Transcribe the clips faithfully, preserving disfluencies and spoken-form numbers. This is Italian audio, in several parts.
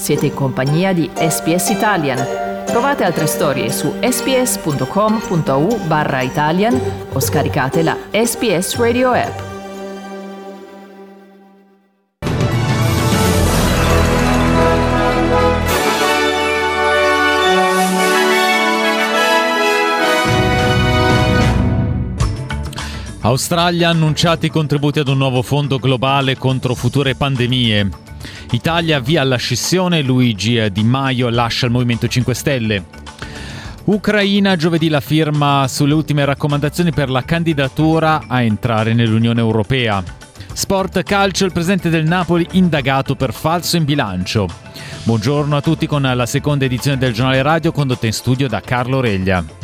Siete in compagnia di S B S Italian. Trovate altre storie su sbs.com.au barra Italian o scaricate la S B S Radio app. Australia ha annunciato i contributi ad un nuovo fondo globale contro future pandemie. Italia via alla scissione, Luigi Di Maio lascia il Movimento cinque Stelle. Ucraina, giovedì la firma sulle ultime raccomandazioni per la candidatura a entrare nell'Unione Europea. Sport calcio, il presidente del Napoli indagato per falso in bilancio. Buongiorno a tutti con la seconda edizione del Giornale Radio condotta in studio da Carlo Reglia.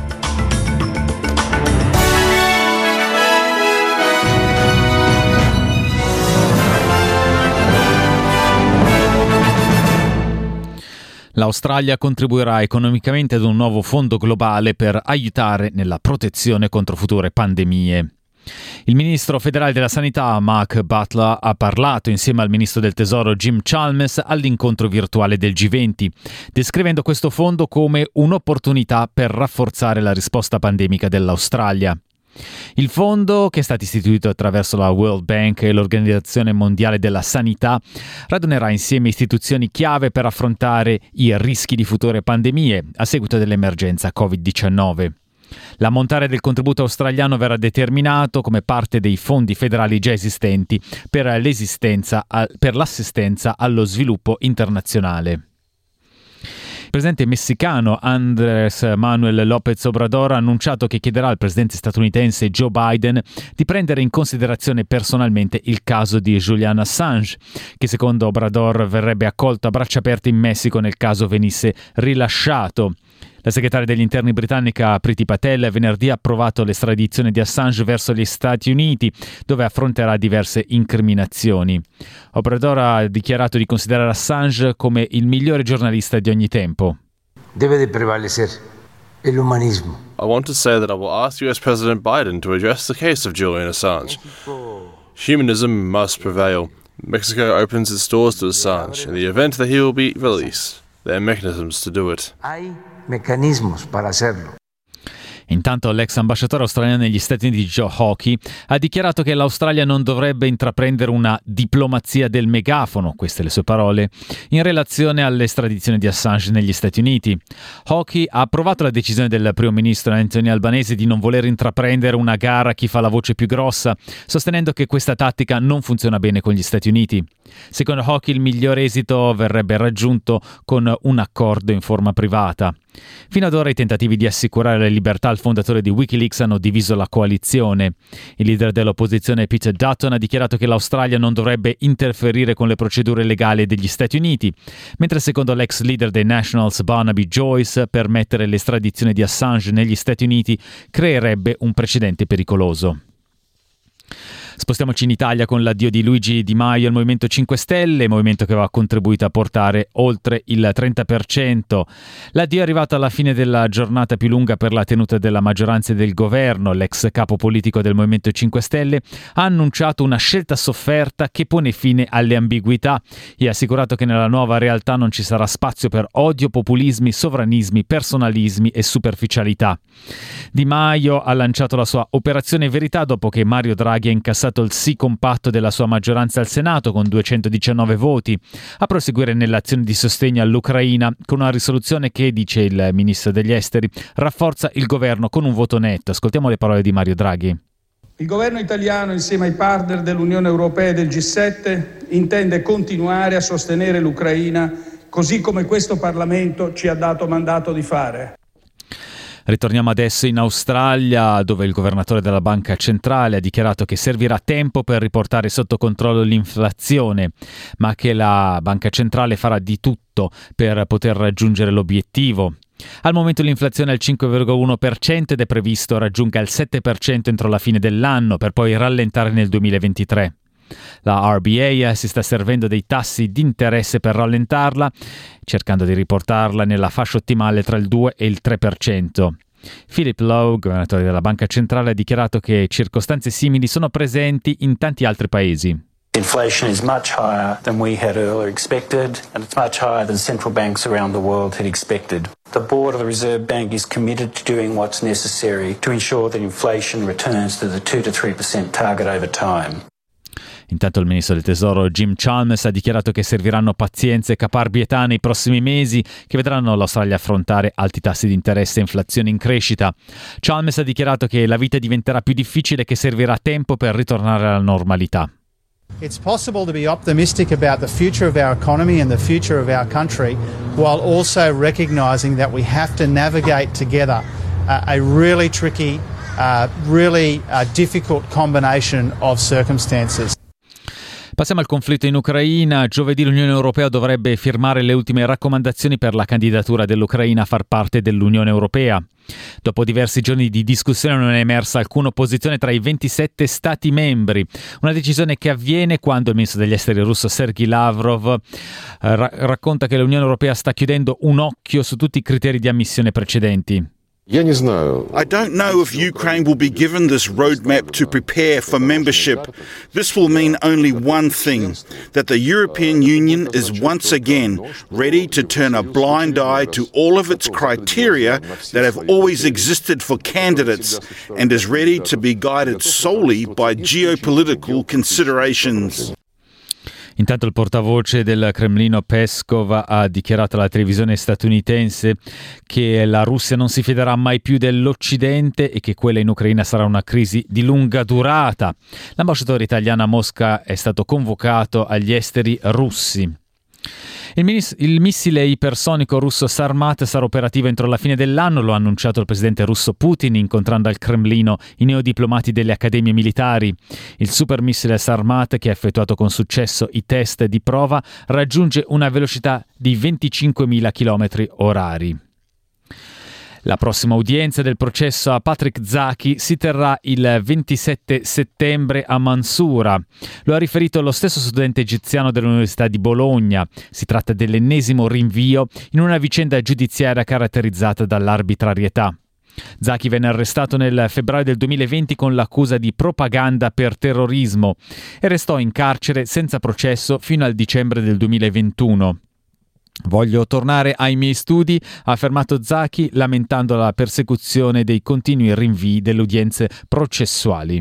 L'Australia contribuirà economicamente ad un nuovo fondo globale per aiutare nella protezione contro future pandemie. Il ministro federale della Sanità, Mark Butler, ha parlato insieme al ministro del Tesoro Jim Chalmers all'incontro virtuale del G venti, descrivendo questo fondo come un'opportunità per rafforzare la risposta pandemica dell'Australia. Il fondo, che è stato istituito attraverso la World Bank e l'Organizzazione Mondiale della Sanità, radunerà insieme istituzioni chiave per affrontare i rischi di future pandemie a seguito dell'emergenza covid diciannove. L'ammontare del contributo australiano verrà determinato come parte dei fondi federali già esistenti per l'esistenza, per l'assistenza allo sviluppo internazionale. Il presidente messicano Andrés Manuel López Obrador ha annunciato che chiederà al presidente statunitense Joe Biden di prendere in considerazione personalmente il caso di Julian Assange, che secondo Obrador verrebbe accolto a braccia aperte in Messico nel caso venisse rilasciato. La segretaria degli interni britannica Priti Patel venerdì ha approvato l'estradizione di Assange verso gli Stati Uniti, dove affronterà diverse incriminazioni. Obrador ha dichiarato di considerare Assange come il migliore giornalista di ogni tempo. Deve de prevalecer el humanismo. I want to say that I will ask U S President Biden to address the case of Julian Assange. Humanism must prevail. Mexico opens its doors to Assange in the event that he will be released. There are mechanisms to do it. Meccanismos para hacerlo. Intanto l'ex ambasciatore australiano negli Stati Uniti Joe Hockey ha dichiarato che l'Australia non dovrebbe intraprendere una diplomazia del megafono, queste le sue parole, in relazione all'estradizione di Assange negli Stati Uniti. Hockey ha approvato la decisione del primo ministro Anthony Albanese di non voler intraprendere una gara a chi fa la voce più grossa, sostenendo che questa tattica non funziona bene con gli Stati Uniti. Secondo Hockey il miglior esito verrebbe raggiunto con un accordo in forma privata. Fino ad ora i tentativi di assicurare la libertà al fondatore di Wikileaks hanno diviso la coalizione. Il leader dell'opposizione Peter Dutton ha dichiarato che l'Australia non dovrebbe interferire con le procedure legali degli Stati Uniti, mentre secondo l'ex leader dei Nationals Barnaby Joyce permettere l'estradizione di Assange negli Stati Uniti creerebbe un precedente pericoloso. Spostiamoci in Italia con l'addio di Luigi Di Maio al Movimento cinque Stelle, movimento che aveva contribuito a portare oltre il trenta per cento. L'addio è arrivato alla fine della giornata più lunga per la tenuta della maggioranza e del governo. L'ex capo politico del Movimento cinque Stelle ha annunciato una scelta sofferta che pone fine alle ambiguità e ha assicurato che nella nuova realtà non ci sarà spazio per odio, populismi, sovranismi, personalismi e superficialità. Di Maio ha lanciato la sua operazione verità dopo che Mario Draghi ha incassato il sì compatto della sua maggioranza al Senato con duecentodiciannove voti, a proseguire nell'azione di sostegno all'Ucraina con una risoluzione che, dice il ministro degli esteri, rafforza il governo con un voto netto. Ascoltiamo le parole di Mario Draghi. Il governo italiano, insieme ai partner dell'Unione Europea e del G sette, intende continuare a sostenere l'Ucraina così come questo Parlamento ci ha dato mandato di fare. Ritorniamo adesso in Australia, dove il governatore della Banca Centrale ha dichiarato che servirà tempo per riportare sotto controllo l'inflazione, ma che la Banca Centrale farà di tutto per poter raggiungere l'obiettivo. Al momento l'inflazione è al cinque virgola uno per cento ed è previsto raggiunga il sette per cento entro la fine dell'anno, per poi rallentare nel duemilaventitré. La R B A si sta servendo dei tassi di interesse per rallentarla, cercando di riportarla nella fascia ottimale tra il due e il tre per cento. Philip Lowe, governatore della Banca Centrale, ha dichiarato che circostanze simili sono presenti in tanti altri paesi. Inflation is much higher than we had earlier expected, and it's much higher than central banks around the world had expected. The board of the Reserve Bank is committed to doing what's necessary to ensure that inflation returns to the two to three percent target over time. Intanto il ministro del Tesoro Jim Chalmers ha dichiarato che serviranno pazienza e caparbietà nei prossimi mesi che vedranno l'Australia affrontare alti tassi di interesse e inflazione in crescita. Chalmers ha dichiarato che la vita diventerà più difficile e che servirà tempo per ritornare alla normalità. It's possible to be optimistic about the future of our economy and the future of our country while also recognising that we have to navigate together uh, a really tricky, uh, really uh, difficult combination of circumstances. Passiamo al conflitto in Ucraina. Giovedì l'Unione Europea dovrebbe firmare le ultime raccomandazioni per la candidatura dell'Ucraina a far parte dell'Unione Europea. Dopo diversi giorni di discussione non è emersa alcuna opposizione tra i ventisette Stati membri, una decisione che avviene quando il ministro degli esteri russo Sergei Lavrov eh, ra- racconta che l'Unione Europea sta chiudendo un occhio su tutti i criteri di ammissione precedenti. I don't know if Ukraine will be given this roadmap to prepare for membership. This will mean only one thing, that the European Union is once again ready to turn a blind eye to all of its criteria that have always existed for candidates and is ready to be guided solely by geopolitical considerations. Intanto il portavoce del Cremlino Peskov ha dichiarato alla televisione statunitense che la Russia non si fiderà mai più dell'Occidente e che quella in Ucraina sarà una crisi di lunga durata. L'ambasciatore italiano a Mosca è stato convocato agli esteri russi. Il, minis- il missile ipersonico russo Sarmat sarà operativo entro la fine dell'anno, lo ha annunciato il presidente russo Putin incontrando al Cremlino i neodiplomati delle accademie militari. Il supermissile Sarmat, che ha effettuato con successo i test di prova, raggiunge una velocità di venticinquemila chilometri orari. La prossima udienza del processo a Patrick Zaki si terrà il ventisette settembre a Mansoura. Lo ha riferito lo stesso studente egiziano dell'Università di Bologna. Si tratta dell'ennesimo rinvio in una vicenda giudiziaria caratterizzata dall'arbitrarietà. Zaki venne arrestato nel febbraio del duemilaventi con l'accusa di propaganda per terrorismo e restò in carcere senza processo fino al dicembre del duemilaventuno. Voglio tornare ai miei studi, ha affermato Zaki, lamentando la persecuzione dei continui rinvii delle udienze processuali.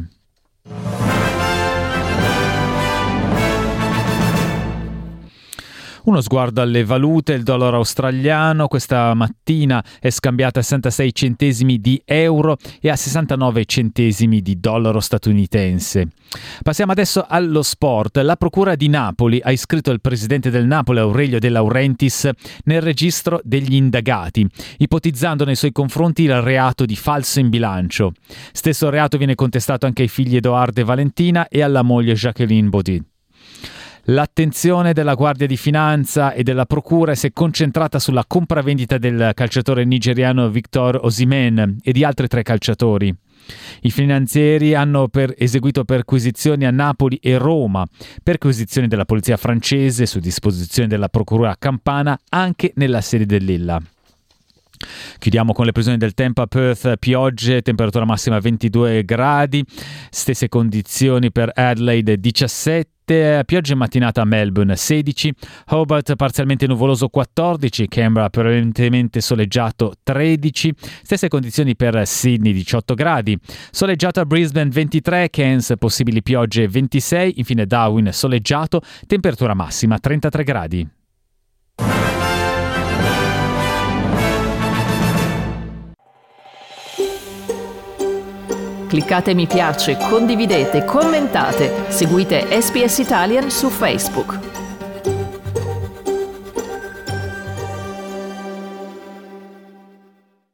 Uno sguardo alle valute, il dollaro australiano questa mattina è scambiato a sessantasei centesimi di euro e a sessantanove centesimi di dollaro statunitense. Passiamo adesso allo sport. La Procura di Napoli ha iscritto il presidente del Napoli, Aurelio De Laurentiis, nel registro degli indagati, ipotizzando nei suoi confronti il reato di falso in bilancio. Stesso reato viene contestato anche ai figli Edoardo e Valentina e alla moglie Jacqueline Baudit. L'attenzione della Guardia di Finanza e della Procura si è concentrata sulla compravendita del calciatore nigeriano Victor Osimhen e di altri tre calciatori. I finanzieri hanno per eseguito perquisizioni a Napoli e Roma, perquisizioni della polizia francese su disposizione della Procura campana anche nella sede dell'Illa. Chiudiamo con le previsioni del tempo. A Perth piogge, temperatura massima ventidue gradi, stesse condizioni per Adelaide diciassette, pioggia in mattinata a Melbourne sedici, Hobart parzialmente nuvoloso quattordici, Canberra prevalentemente soleggiato tredici, stesse condizioni per Sydney diciotto gradi, soleggiato a Brisbane ventitré, Cairns possibili piogge ventisei, infine Darwin soleggiato, temperatura massima trentatré gradi. Cliccate mi piace, condividete, commentate, seguite S B S Italian su Facebook.